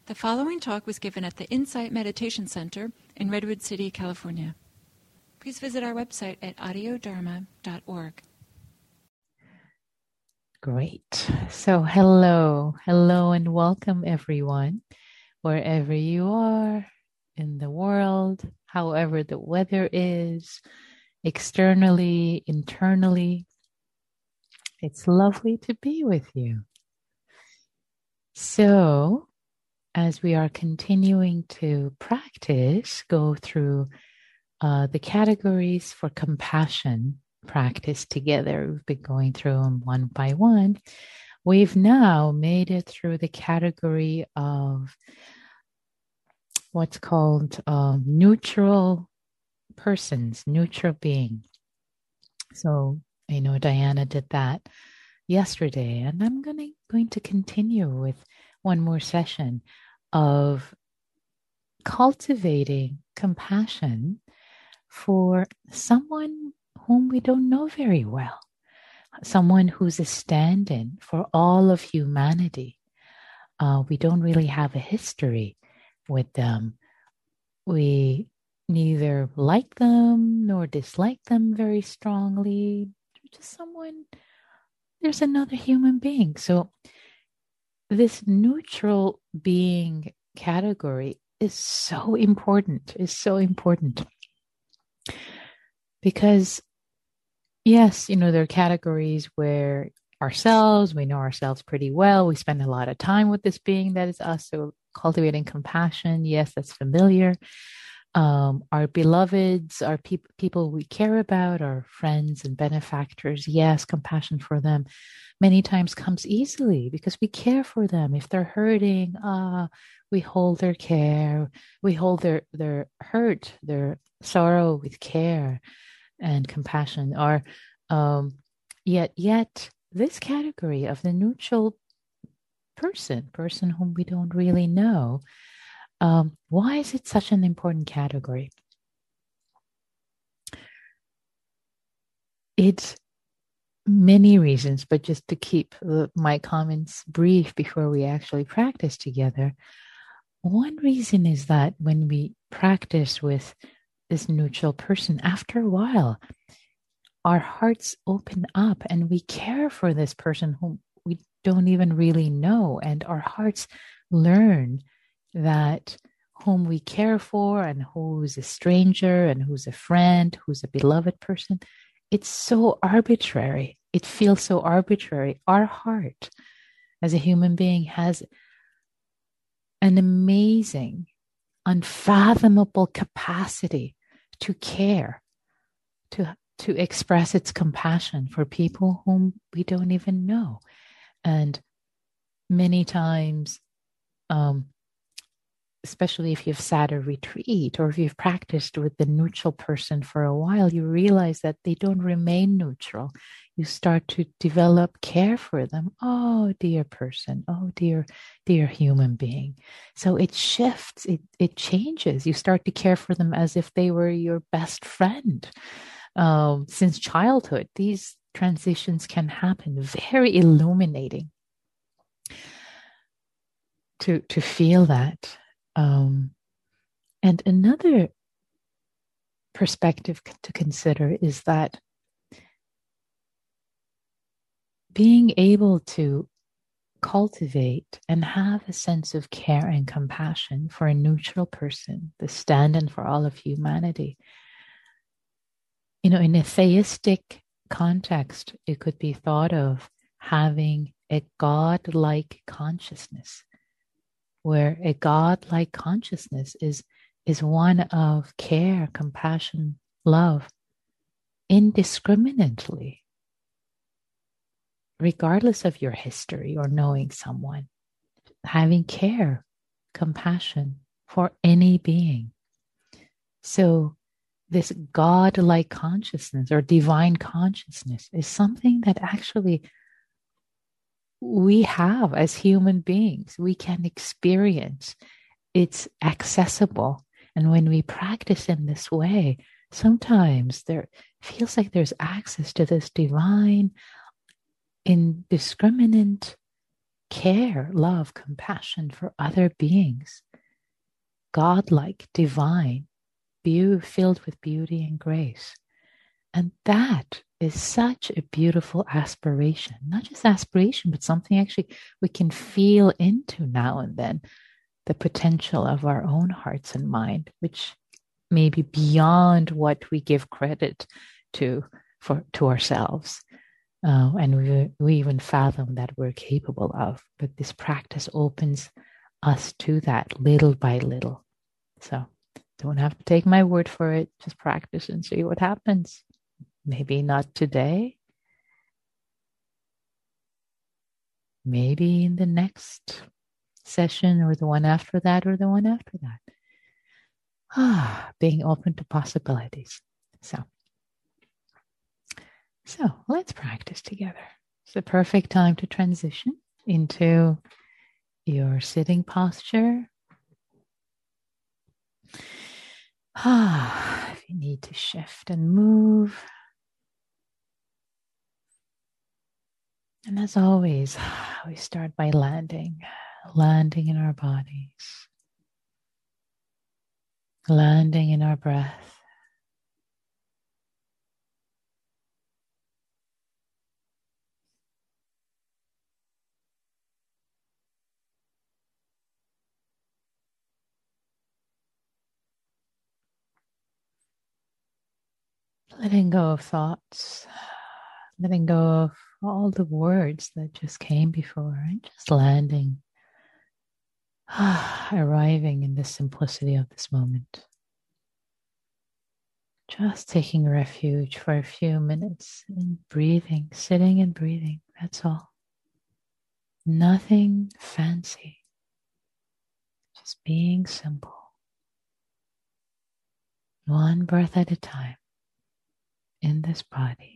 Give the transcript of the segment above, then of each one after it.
The following talk was given at the Insight Meditation Center in Redwood City, California. Please visit our website at audiodharma.org. Great. So hello and welcome everyone, wherever you are in the world, however the weather is, externally, internally. It's lovely to be with you. So, as we are continuing to practice, go through the categories for compassion practice together. We've been going through them one by one. We've now made it through the category of what's called neutral persons, neutral being. So I know Diana did that yesterday, and I'm going to continue with one more session of cultivating compassion for someone whom we don't know very well, someone who's a stand-in for all of humanity. We don't really have a history with them. We neither like them nor dislike them very strongly. Just someone, there's another human being. So this neutral being category is so important, because yes, there are categories where we know ourselves pretty well. We spend a lot of time with this being that is us. So cultivating compassion, yes, that's familiar. Our beloveds, our people we care about, our friends and benefactors, yes, compassion for them many times comes easily because we care for them. If they're hurting, we hold their care. We hold their hurt, their sorrow with care and compassion. Or yet this category of the neutral person whom we don't really know, why is it such an important category? It's many reasons, but just to keep my comments brief before we actually practice together, one reason is that when we practice with this neutral person, after a while, our hearts open up and we care for this person whom we don't even really know. And our hearts learn that whom we care for and who's a stranger and who's a friend, who's a beloved person, it's so arbitrary. It feels so arbitrary. Our heart as a human being has an amazing, unfathomable capacity to care, to express its compassion for people whom we don't even know. And many times, especially if you've sat a retreat or if you've practiced with the neutral person for a while, you realize that they don't remain neutral. You start to develop care for them. Oh, dear person. Oh, dear human being. So it shifts. It changes. You start to care for them as if they were your best friend. Since childhood, these transitions can happen. Very illuminating to feel that. And another perspective to consider is that being able to cultivate and have a sense of care and compassion for a neutral person, the stand-in for all of humanity. In a theistic context, it could be thought of having a God-like consciousness, where a God-like consciousness is one of care, compassion, love, indiscriminately, regardless of your history or knowing someone, having care, compassion for any being. So this God-like consciousness or divine consciousness is something that actually we have as human beings. We can experience. It's accessible. And when we practice in this way, sometimes there feels like there's access to this divine, indiscriminate care, love, compassion for other beings, godlike, divine, filled with beauty and grace. And that is such a beautiful aspiration, not just aspiration, but something actually we can feel into now and then, the potential of our own hearts and mind, which may be beyond what we give credit to ourselves. And we even fathom that we're capable of. But this practice opens us to that little by little. So don't have to take my word for it. Just practice and see what happens. Maybe not today. Maybe in the next session or the one after that or the one after that. Being open to possibilities. So let's practice together. It's the perfect time to transition into your sitting posture. If you need to shift and move. And as always, we start by landing in our bodies, landing in our breath. Letting go of thoughts, letting go of all the words that just came before, and just landing, arriving in the simplicity of this moment. Just taking refuge for a few minutes in breathing, sitting and breathing, that's all. Nothing fancy, just being simple. One breath at a time in this body.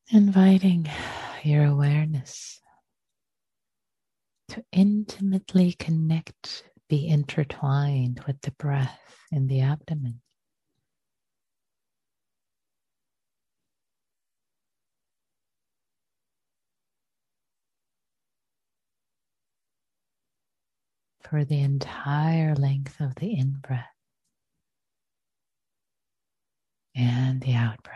Inviting your awareness to intimately connect, be intertwined with the breath in the abdomen. For the entire length of the in-breath and the out-breath.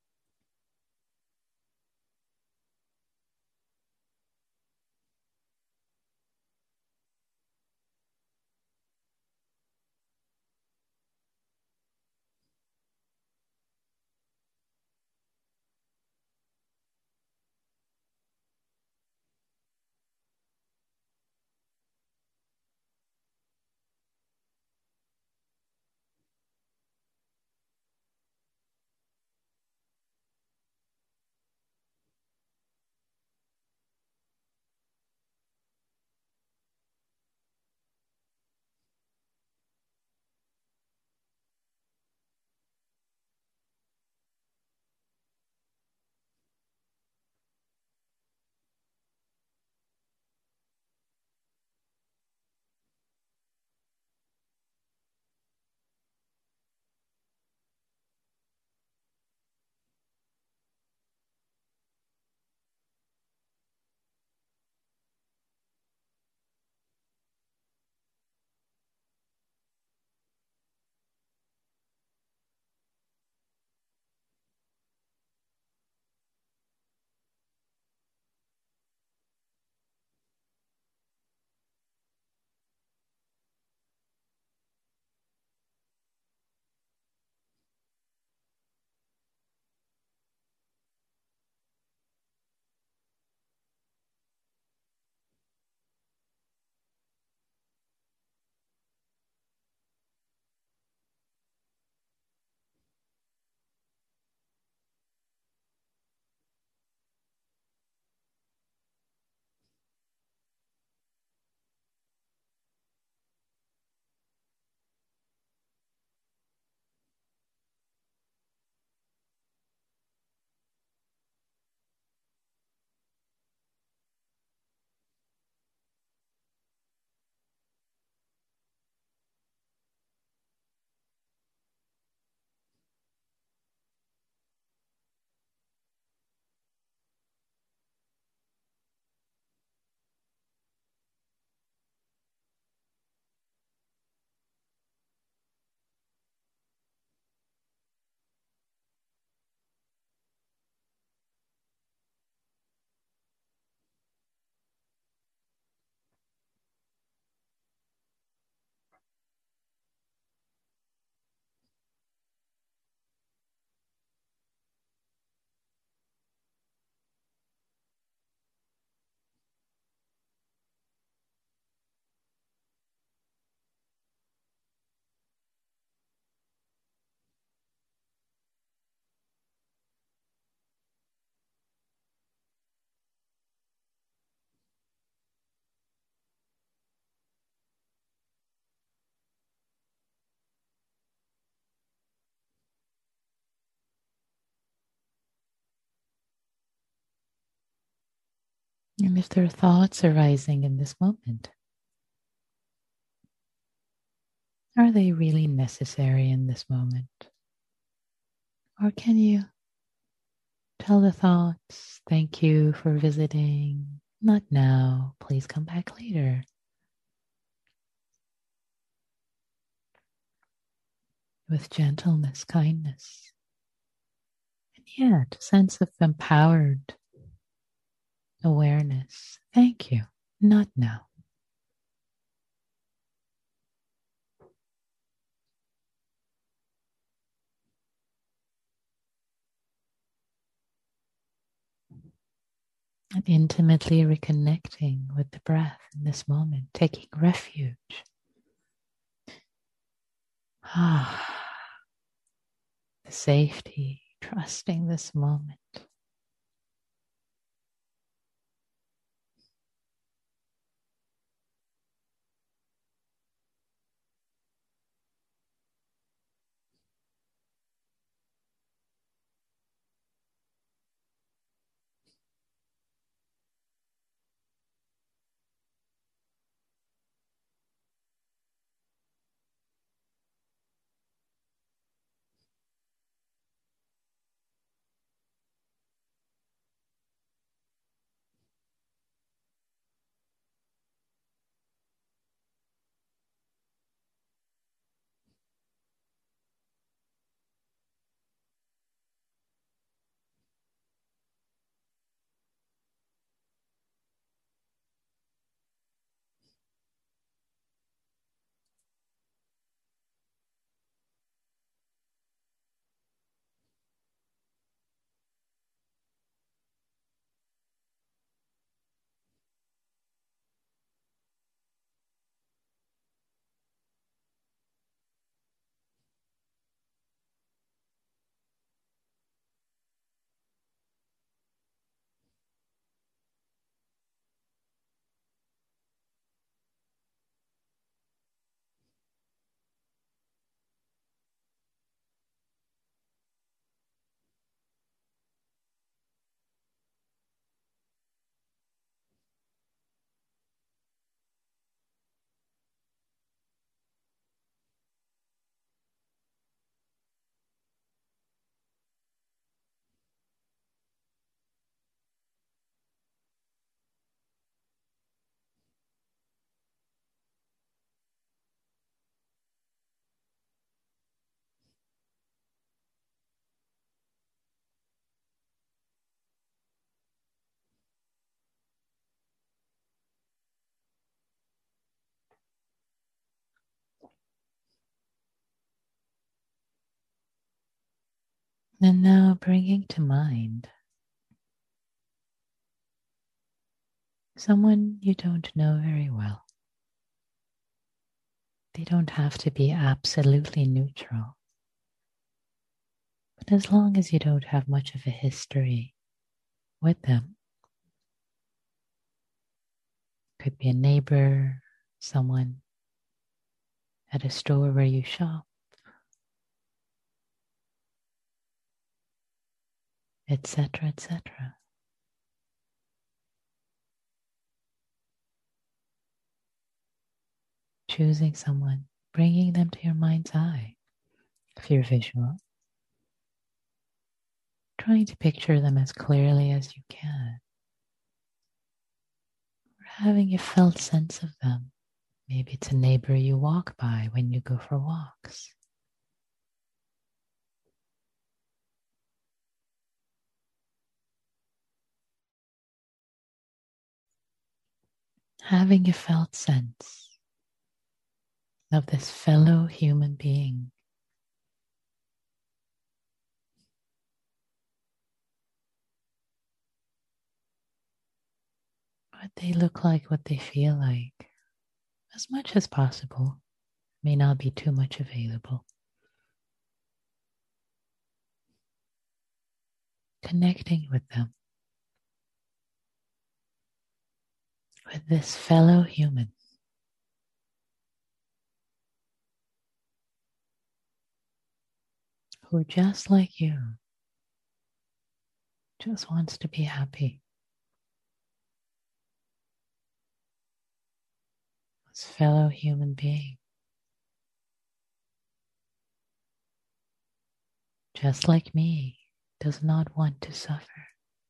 And if there are thoughts arising in this moment, are they really necessary in this moment? Or can you tell the thoughts, thank you for visiting, not now, please come back later? With gentleness, kindness, and yet a sense of empowered awareness. Thank you, not now. And intimately reconnecting with the breath in this moment, taking refuge. The safety, trusting this moment. And now bringing to mind someone you don't know very well. They don't have to be absolutely neutral. But as long as you don't have much of a history with them, could be a neighbor, someone at a store where you shop, etc., etc. Choosing someone, bringing them to your mind's eye, if you're visual. Trying to picture them as clearly as you can. Or having a felt sense of them. Maybe it's a neighbor you walk by when you go for walks. Having a felt sense of this fellow human being. What they look like, what they feel like, as much as possible. May not be too much available. Connecting with them. With this fellow human. Who, just like you, just wants to be happy. This fellow human being. Just like me, does not want to suffer.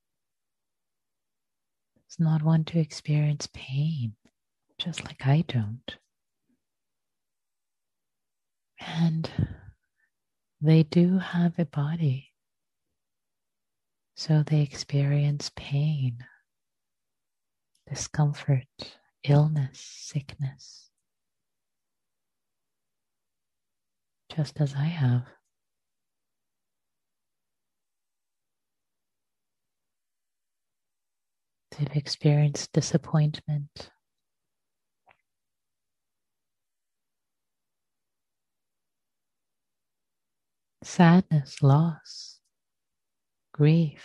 Does not want to experience pain, just like I don't. And they do have a body, so they experience pain, discomfort, illness, sickness, just as I have. They've experienced disappointment, sadness, loss, grief,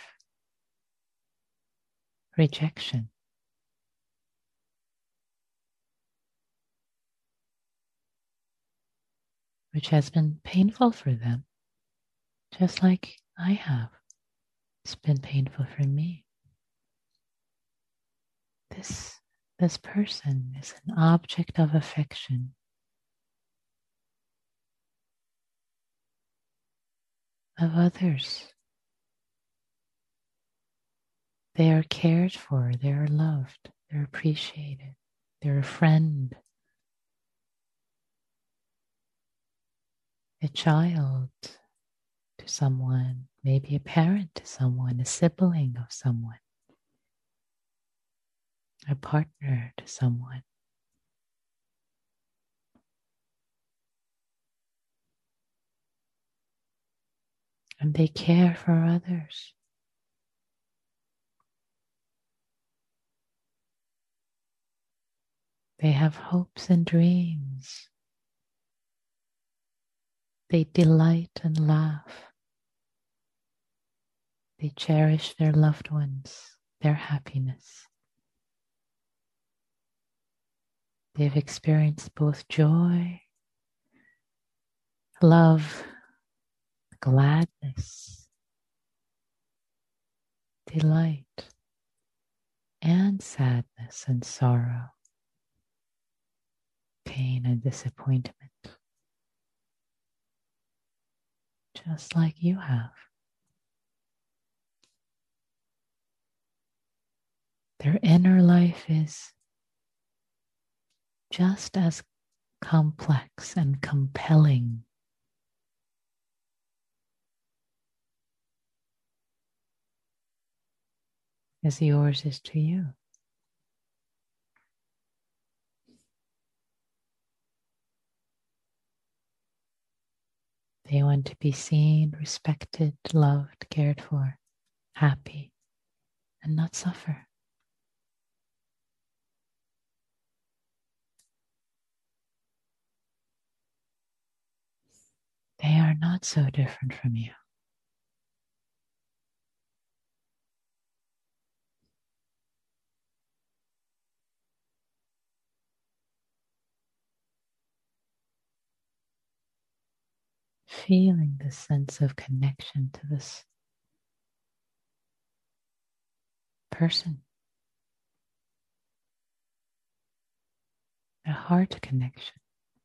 rejection. Which has been painful for them, just like I have. It's been painful for me. This person is an object of affection. Of others. They are cared for, they are loved, they're appreciated, they're a friend, a child to someone, maybe a parent to someone, a sibling of someone, a partner to someone. And they care for others. They have hopes and dreams. They delight and laugh. They cherish their loved ones, their happiness. They've experienced both joy, love, gladness, delight, and sadness and sorrow, pain and disappointment, just like you have. Their inner life is just as complex and compelling as yours is to you. They want to be seen, respected, loved, cared for, happy, and not suffer. They are not so different from you. Feeling this sense of connection to this person, a heart connection.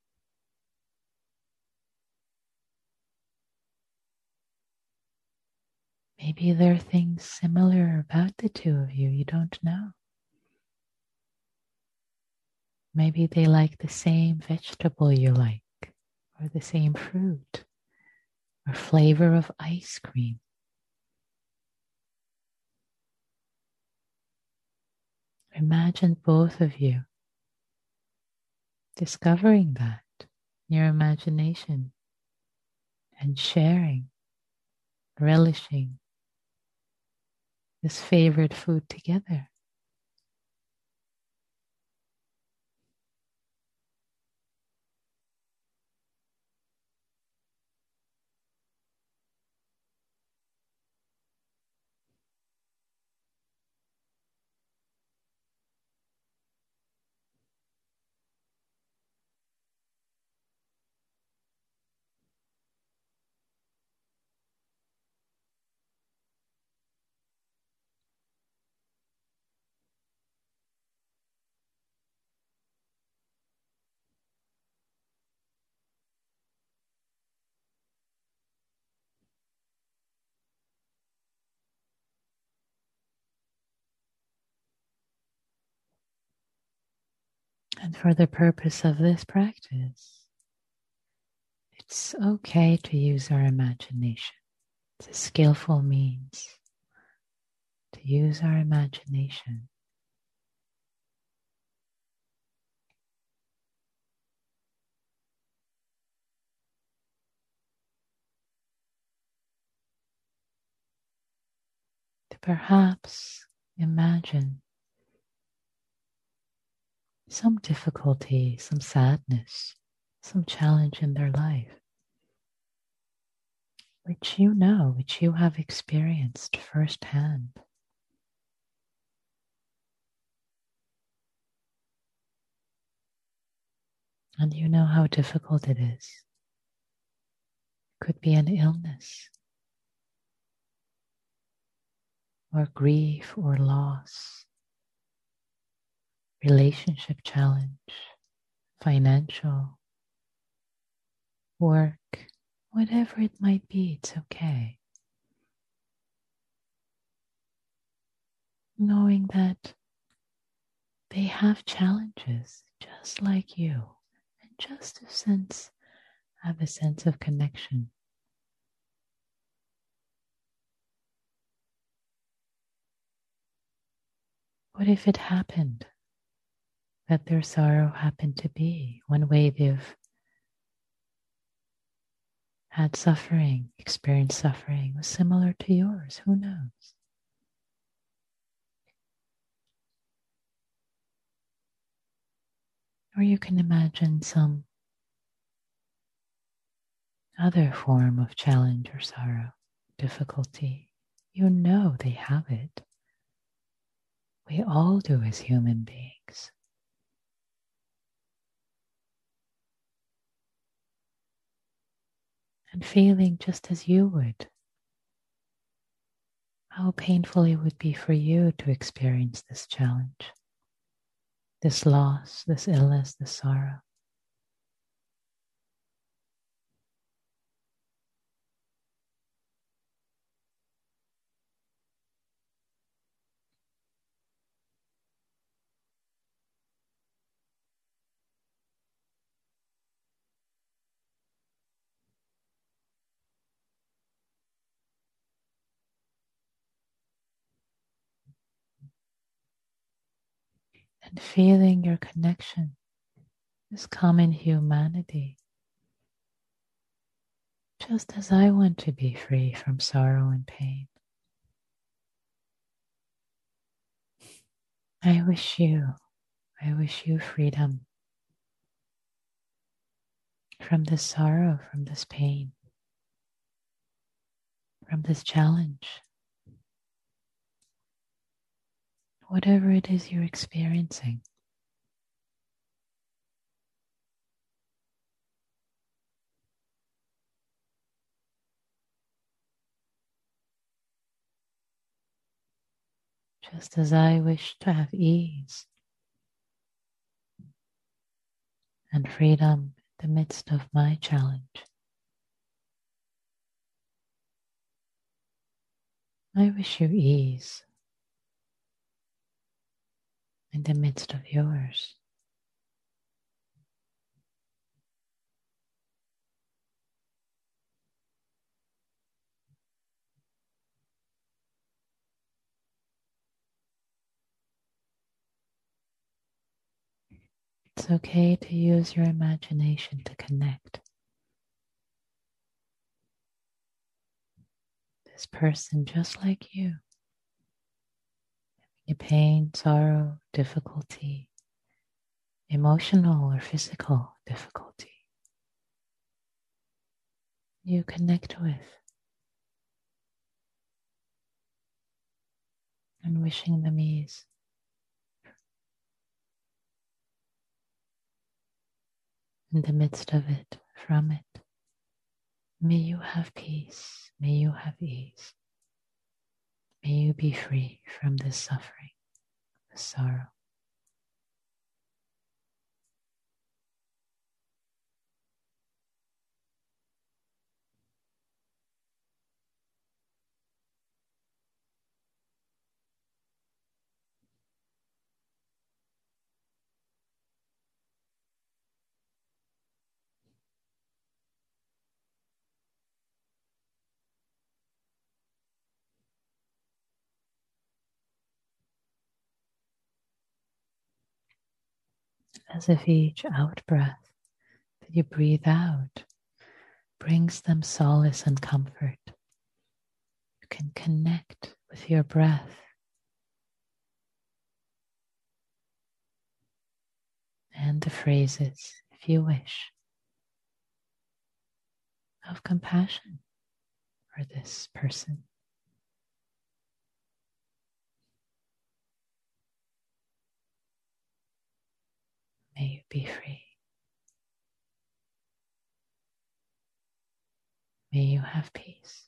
Maybe there are things similar about the two of you you don't know. Maybe they like the same vegetable you like, or the same fruit, or flavor of ice cream. Imagine both of you discovering that in your imagination and sharing, relishing this favorite food together. And for the purpose of this practice, it's okay to use our imagination. It's a skillful means to use our imagination. To perhaps imagine some difficulty, some sadness, some challenge in their life, which you know, which you have experienced firsthand. And you know how difficult it is. It could be an illness, or grief, or loss, relationship challenge, financial, work, whatever it might be, it's okay. Knowing that they have challenges just like you, and just have a sense of connection. What if it happened that their sorrow happened to be one way they've had suffering, experienced suffering was similar to yours? Who knows? Or you can imagine some other form of challenge or sorrow, difficulty. You know they have it. We all do as human beings. And feeling just as you would, how painful it would be for you to experience this challenge, this loss, this illness, this sorrow. And feeling your connection, this common humanity, just as I want to be free from sorrow and pain. I wish you freedom from this sorrow, from this pain, from this challenge, whatever it is you're experiencing. Just as I wish to have ease and freedom in the midst of my challenge, I wish you ease in the midst of yours. It's okay to use your imagination to connect. This person just like you, having pain, sorrow, difficulty, emotional or physical difficulty, you connect with, and wishing them ease. In the midst of it, from it, may you have peace, may you have ease, may you be free from this suffering, this sorrow. As if each out breath that you breathe out brings them solace and comfort. You can connect with your breath and the phrases, if you wish, of compassion for this person. May you be free. May you have peace.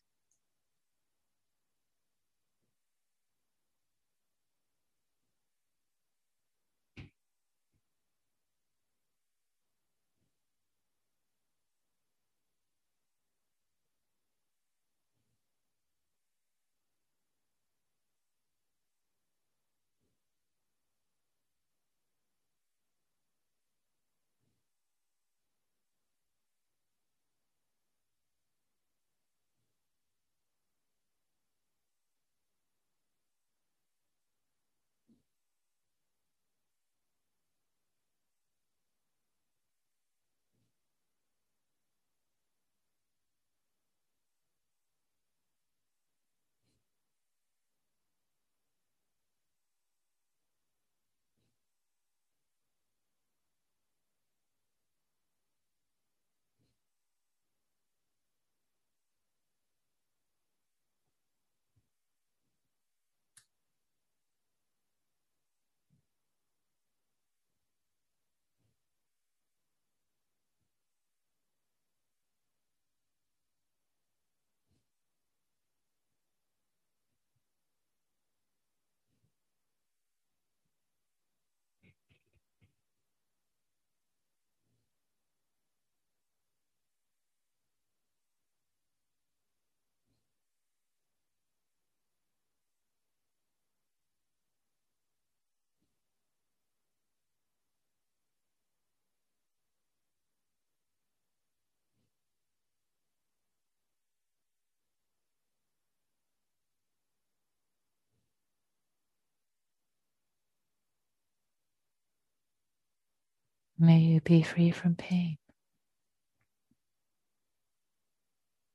May you be free from pain.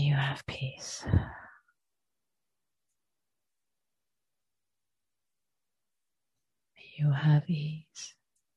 you have peace. You have ease.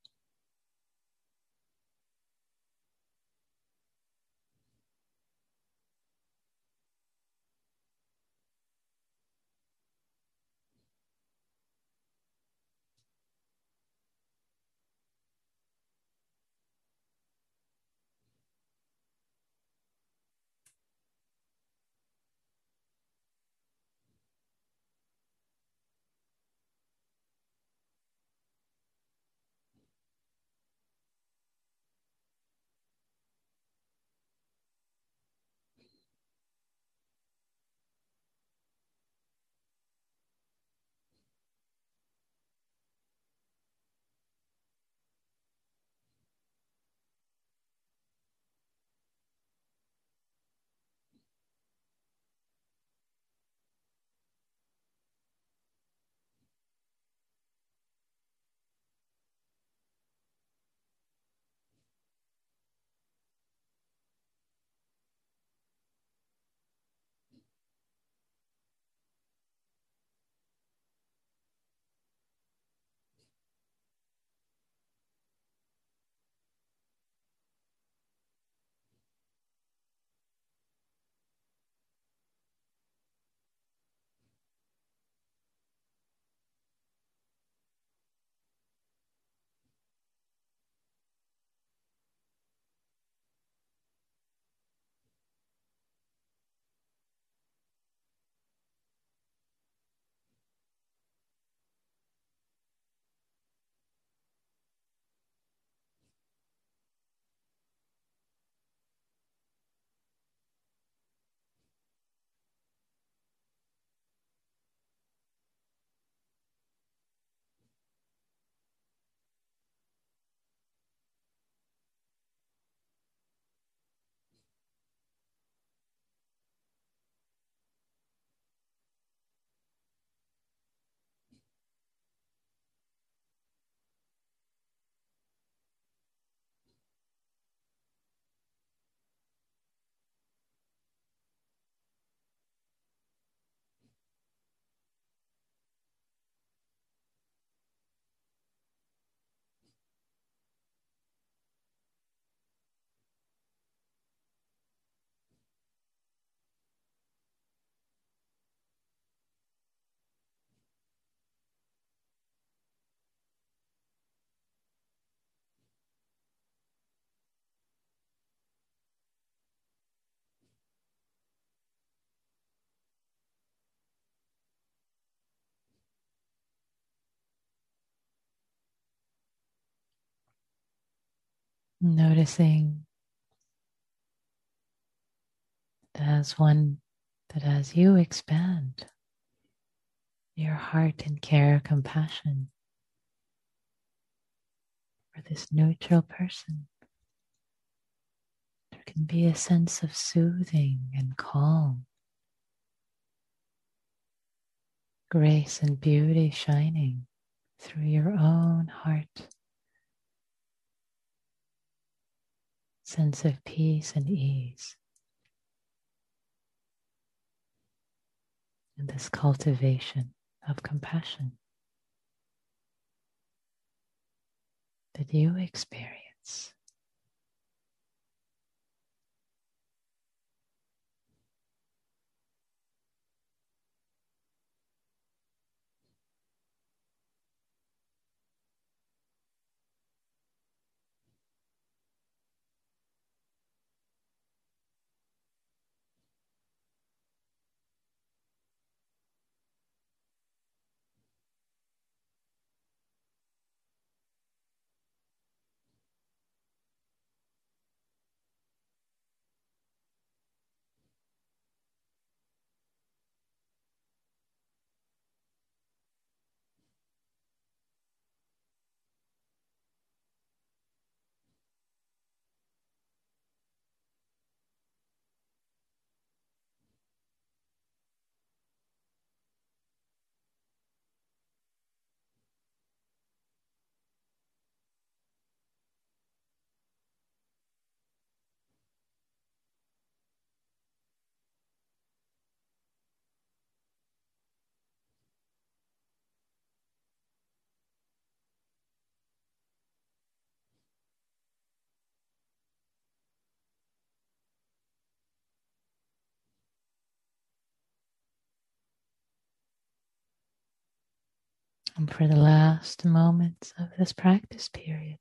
Noticing that as you expand your heart and care, compassion for this neutral person, there can be a sense of soothing and calm, grace and beauty shining through your own heart, sense of peace and ease, and this cultivation of compassion that you experience. And for the last moments of this practice period,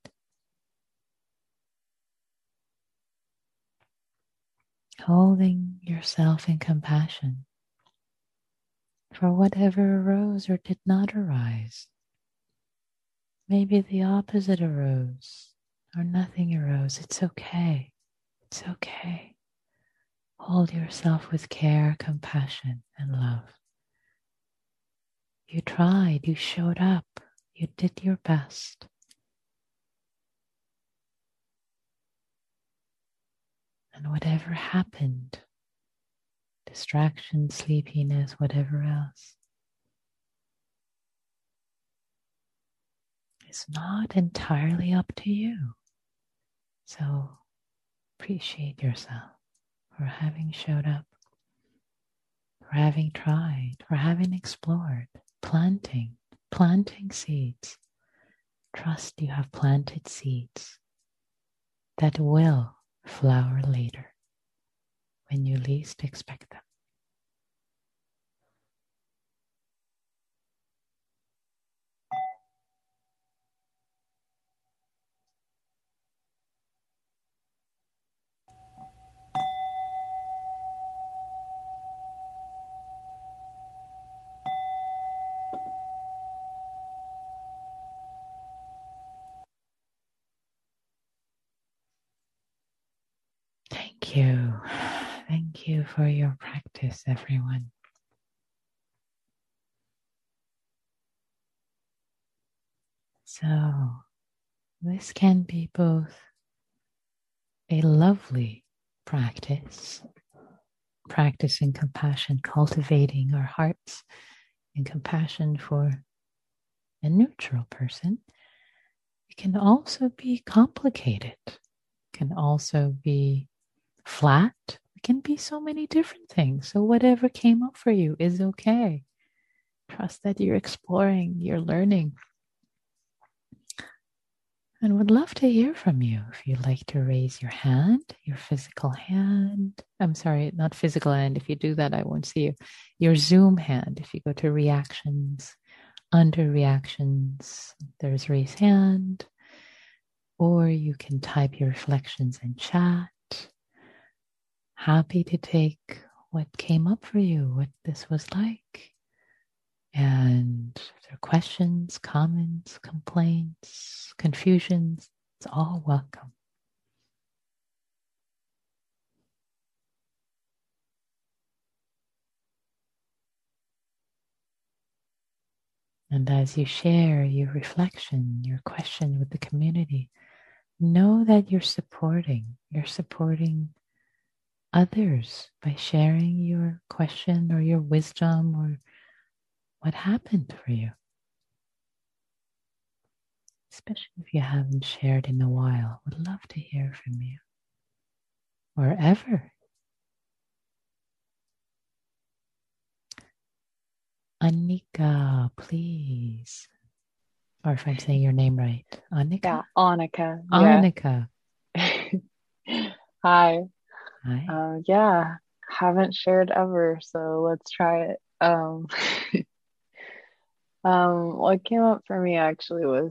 holding yourself in compassion for whatever arose or did not arise. Maybe the opposite arose or nothing arose. It's okay. It's okay. Hold yourself with care, compassion, and love. You tried, you showed up, you did your best. And whatever happened, distraction, sleepiness, whatever else, is not entirely up to you. So appreciate yourself for having showed up, for having tried, for having explored, planting seeds. Trust you have planted seeds that will flower later when you least expect them. Thank you. Thank you for your practice, everyone. So, this can be both a lovely practice, practicing compassion, cultivating our hearts in compassion for a neutral person. It can also be complicated. It can also be flat. It can be so many different things. So whatever came up for you is okay. Trust that you're exploring, you're learning. And would love to hear from you. If you'd like to raise your hand, your physical hand. I'm sorry, not physical hand. If you do that, I won't see you. Your Zoom hand. If you go to reactions, under reactions, there's raise hand. Or you can type your reflections in chat. Happy to take what came up for you, what this was like. And if there are questions, comments, complaints, confusions, it's all welcome. And as you share your reflection, your question with the community, know that you're supporting others by sharing your question or your wisdom or what happened for you. Especially if you haven't shared in a while. Would love to hear from you. Wherever. Annika, please. Or if I'm saying your name right. Annika? Yeah, Annika. Annika. Yeah. Hi. Hi. Yeah, haven't shared ever, so let's try it. What came up for me actually was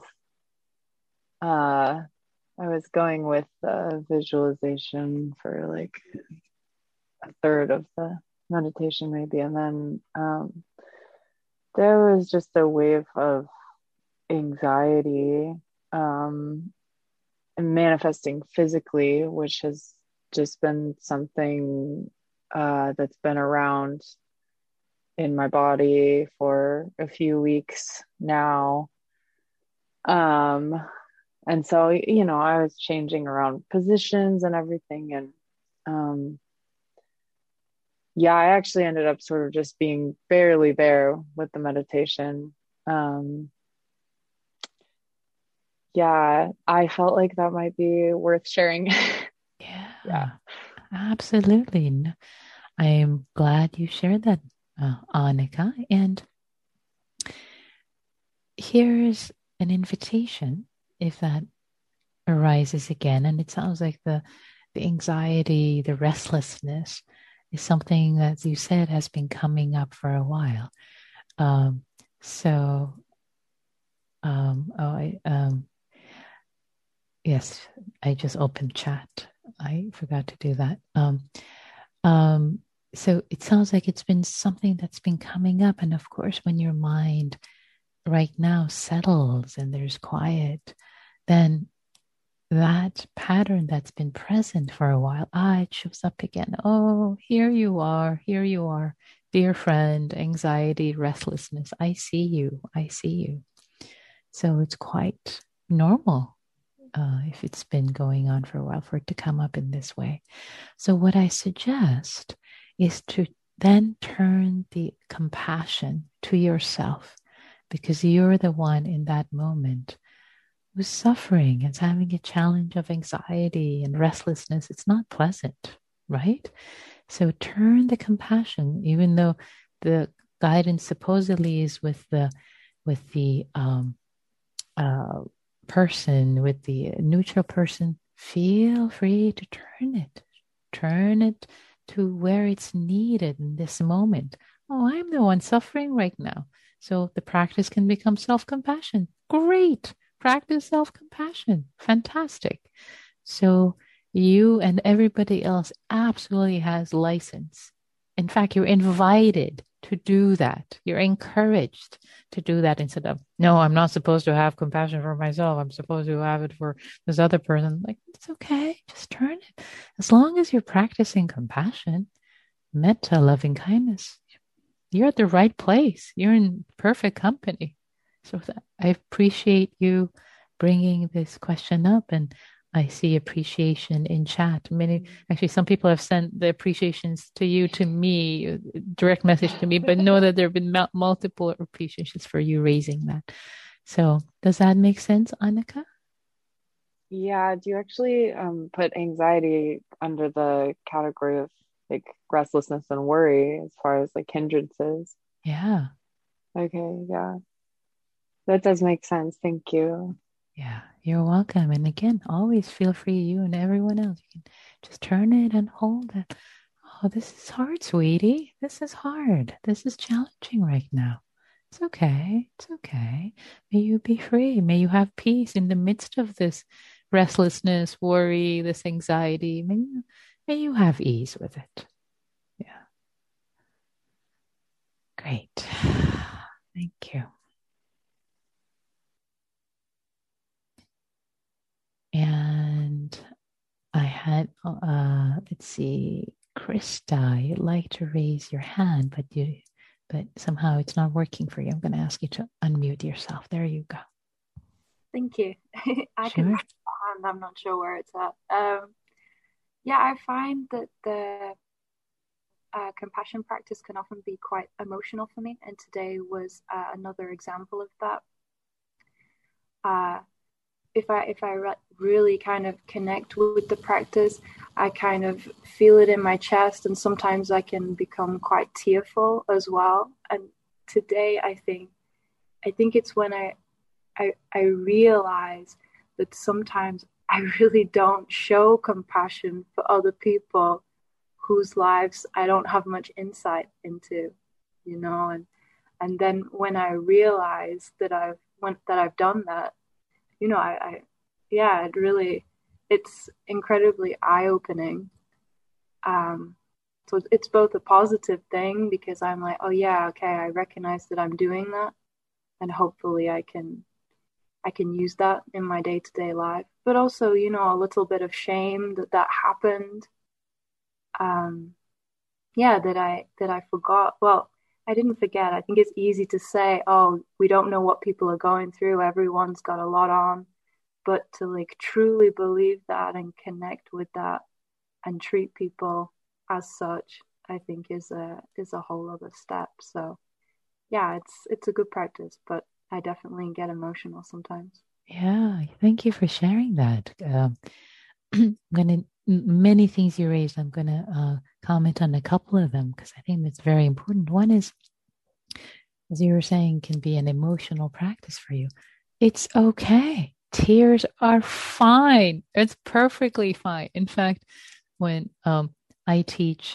I was going with visualization for like a third of the meditation maybe, and then there was just a wave of anxiety and manifesting physically, which has just been something that's been around in my body for a few weeks now. And so, I was changing around positions and everything. And I actually ended up sort of just being barely there with the meditation. I felt like that might be worth sharing. Yeah, absolutely. I am glad you shared that, Annika. And here's an invitation if that arises again. And it sounds like the anxiety, the restlessness is something that, as you said, has been coming up for a while. So Yes, I just opened chat. I forgot to do that. So it sounds like it's been something that's been coming up. And of course, when your mind right now settles and there's quiet, then that pattern that's been present for a while, it shows up again. Oh, here you are, dear friend, anxiety, restlessness. I see you. So it's quite normal if it's been going on for a while for it to come up in this way. So what I suggest is to then turn the compassion to yourself, because you're the one in that moment who's suffering and having a challenge of anxiety and restlessness. It's not pleasant, right? So turn the compassion, even though the guidance supposedly is with the person, with the neutral person. Feel free to turn it to where it's needed in this moment. Oh, I'm the one suffering right now. So the practice can become self-compassion. Great. Practice self-compassion. Fantastic. So you and everybody else absolutely has license. In fact, you're invited to do that. You're encouraged to do that instead of, no, I'm not supposed to have compassion for myself. I'm supposed to have it for this other person. Like, it's okay. Just turn it. As long as you're practicing compassion, metta, loving kindness, you're at the right place. You're in perfect company. So I appreciate you bringing this question up, and I see appreciation in chat. Some people have sent the appreciations to you, to me, direct message to me, but know that there have been multiple appreciations for you raising that. So does that make sense, Annika? Yeah. Do you actually put anxiety under the category of like restlessness and worry as far as like hindrances? Yeah. Okay. Yeah. That does make sense. Thank you. Yeah, you're welcome. And again, always feel free, you and everyone else, you can just turn it and hold it. Oh, this is hard, sweetie. This is hard. This is challenging right now. It's okay. It's okay. May you be free. May you have peace in the midst of this restlessness, worry, this anxiety. May you have ease with it. Yeah. Great. Thank you. And I had, let's see, Krista, you'd like to raise your hand, but somehow it's not working for you. I'm going to ask you to unmute yourself. There you go. Thank you. I Sure. can raise my hand. I'm not sure where it's at. Yeah, I find that the compassion practice can often be quite emotional for me, and today was another example of that. If I really kind of connect with the practice, I kind of feel it in my chest, and sometimes I can become quite tearful as well. And today, I think it's when I realize that sometimes I really don't show compassion for other people whose lives I don't have much insight into, and then when I realize that I've done that, it's incredibly eye-opening. So it's both a positive thing because I'm like, oh yeah, okay, I recognize that I'm doing that, and hopefully I can use that in my day-to-day life. But also, a little bit of shame that happened. That I forgot. Well, I didn't forget. I think it's easy to say, oh, we don't know what people are going through. Everyone's got a lot on. But to like truly believe that and connect with that and treat people as such, I think is a whole other step. So yeah, it's a good practice, but I definitely get emotional sometimes. Yeah, thank you for sharing that. Many things you raised, I'm going to comment on a couple of them because I think that's very important. One is, as you were saying, can be an emotional practice for you. It's okay. Tears are fine. It's perfectly fine. In fact, when I teach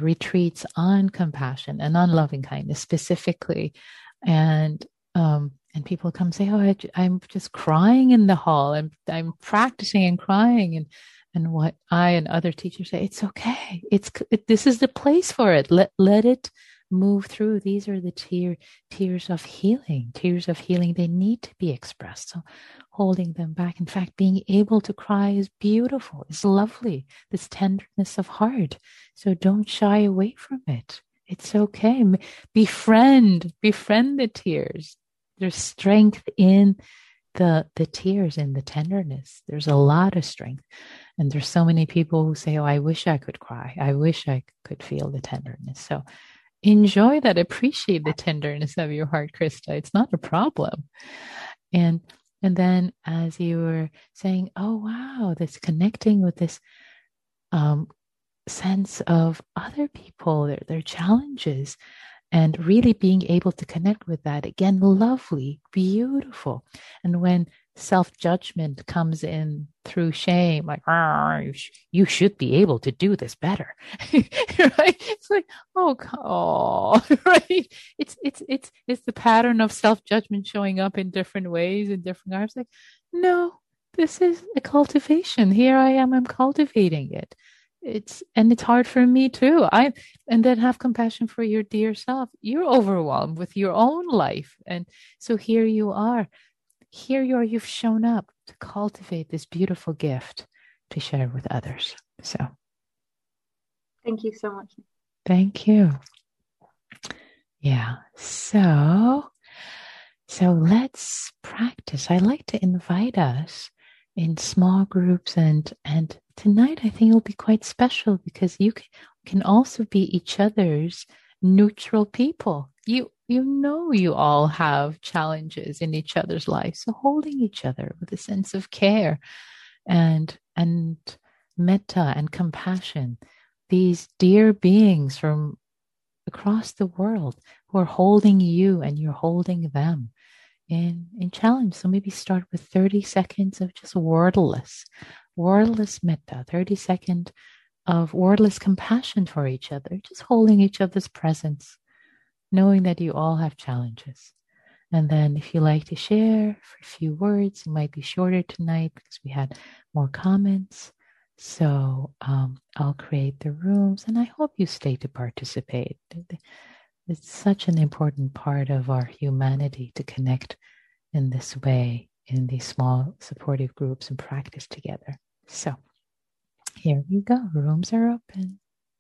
retreats on compassion and on loving kindness specifically, and And people come say, "Oh, I'm just crying in the hall. I'm practicing and crying." And what I and other teachers say, it's okay. This is the place for it. Let it move through. These are the tears of healing. Tears of healing. They need to be expressed. So holding them back. In fact, being able to cry is beautiful. It's lovely. This tenderness of heart. So don't shy away from it. It's okay. Befriend the tears. There's strength in the tears and the tenderness. There's a lot of strength. And there's so many people who say, "Oh, I wish I could cry. I wish I could feel the tenderness." So enjoy that. Appreciate the tenderness of your heart, Krista. It's not a problem. And then as you were saying, "Oh, wow, this connecting with this sense of other people, their challenges, and really being able to connect with that." Again, lovely, beautiful. And when self-judgment comes in through shame, like, "You should be able to do this better." Right? It's like, oh, right? It's the pattern of self-judgment showing up in different ways, in different arms. Like, no, this is a cultivation. Here I am, I'm cultivating it. It's hard for me too. And then have compassion for your dear self. You're overwhelmed with your own life. And so here you are. You've shown up to cultivate this beautiful gift to share with others. So thank you so much. Thank you. Yeah. So let's practice. I like to invite us in small groups, and tonight I think it'll be quite special because you can also be each other's neutral people. You all have challenges in each other's lives, so holding each other with a sense of care and metta and compassion. These dear beings from across the world who are holding you and you're holding them in challenge. So maybe start with 30 seconds of just wordless metta, 30 seconds of wordless compassion for each other, just holding each other's presence, knowing that you all have challenges. And then if you like to share for a few words, it might be shorter tonight because we had more comments. So I'll create the rooms, and I hope you stay to participate. It's such an important part of our humanity to connect in this way, in these small supportive groups, and practice together. So here we go. Rooms are open.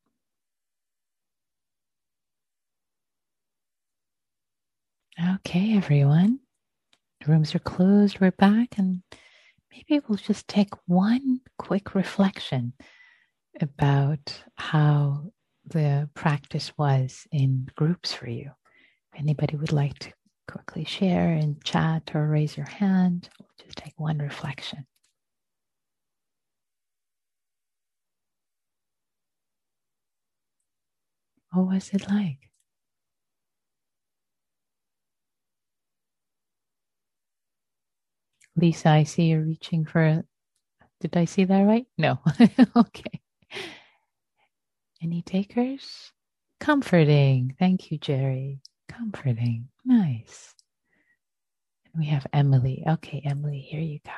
Okay, everyone. The rooms are closed. We're back, and maybe we'll just take one quick reflection about how the practice was in groups for you. If anybody would like to quickly share in chat or raise your hand, we'll just take one reflection. What was it like? Lisa, I see you're reaching for. Did I see that right? No. Okay. Any takers? Comforting. Thank you, Jerry. Comforting. Nice. And we have Emily. Okay, Emily, here you go.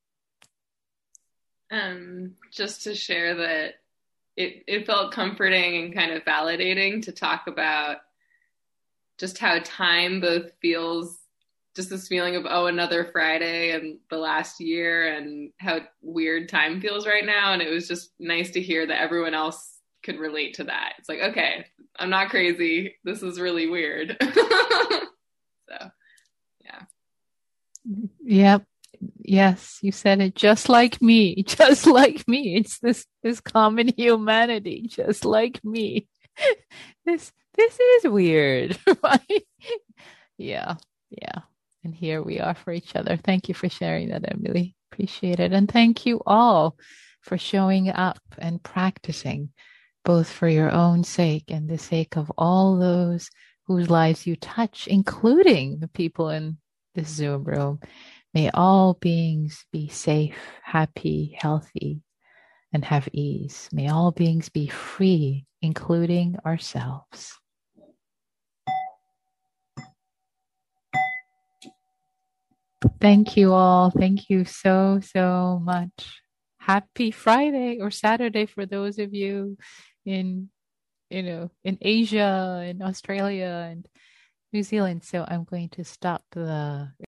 Just to share that it felt comforting and kind of validating to talk about just how time both feels, just this feeling of, another Friday and the last year, and how weird time feels right now. And it was just nice to hear that everyone else could relate to that. It's like, okay, I'm not crazy. This is really weird. So, yeah. Yep. Yes, you said it. Just like me. Just like me. It's this common humanity. Just like me. This is weird, right? Yeah. And here we are for each other. Thank you for sharing that, Emily. Appreciate it. And thank you all for showing up and practicing, both for your own sake and the sake of all those whose lives you touch, including the people in this Zoom room. May all beings be safe, happy, healthy, and have ease. May all beings be free, including ourselves. Thank you all. Thank you so, so much. Happy Friday or Saturday for those of you in, in Asia, in Australia and New Zealand. So I'm going to stop the